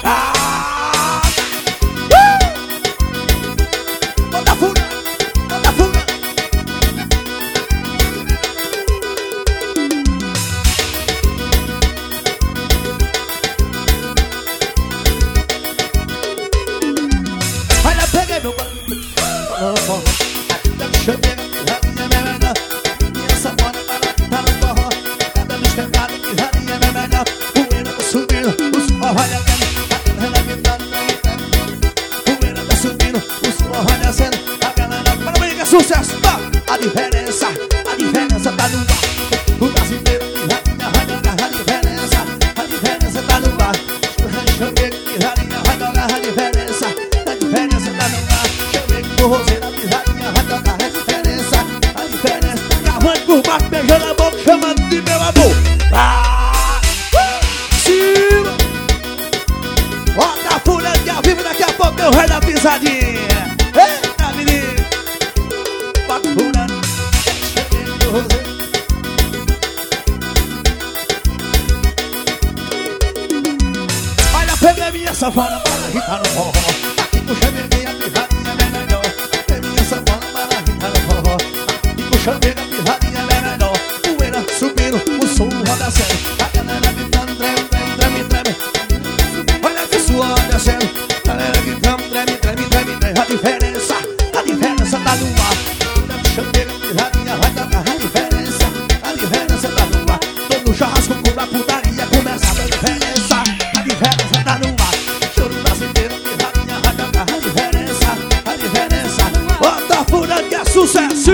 Bota fuga, bota fuga. Olha, peguei meu banco. Chamei rainha menina, minha sanfona barata no forró. Cada luz quebrada que rainha menina, poeira tá subindo, os forró descendo. A galera gritando, poeira tá subindo, os forró descendo. A galera, para mim que é sucesso, tá? A diferença tá no ar. O brasileiro que rainha vai jogar a diferença tá no ar. Chamei que rainha vai jogar a diferença tá no ar. Chamei que o roseiro que rainha vai jogar a diferença tá cavando por baixo, beijando a boca, chamando de meu amor. Cima! Bota a fúria que ao vivo, daqui a pouco é o rei da pisadinha. Eita, menino! Bota a fúria, chamei que o roseiro. Olha, peguei minha sanfona para irritar no forró. Aqui puxa minha pirradinha é melhor. Peguei minha sanfona para irritar no forró. Aqui puxa minha pirradinha é melhor. Poeira subindo, o som roda sério. A galera gritando, treme, treme, treme, treme. Olha que suor descendo. A galera gritando, treme, treme, treme, treme. A diferença tá no ar. Puxa minha pirradinha, vai tocar a diferença tá no ar. Todo churrasco com a putaria começa a diferença tá no ar. Choro brasileiro que rainha vai tocar a diferença bota a fúria que é sucesso.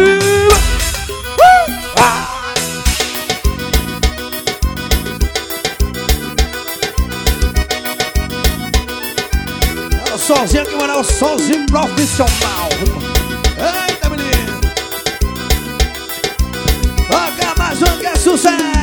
É o solzinho que manda, é o solzinho profissional. Eita, menino, toca mais um que é sucesso.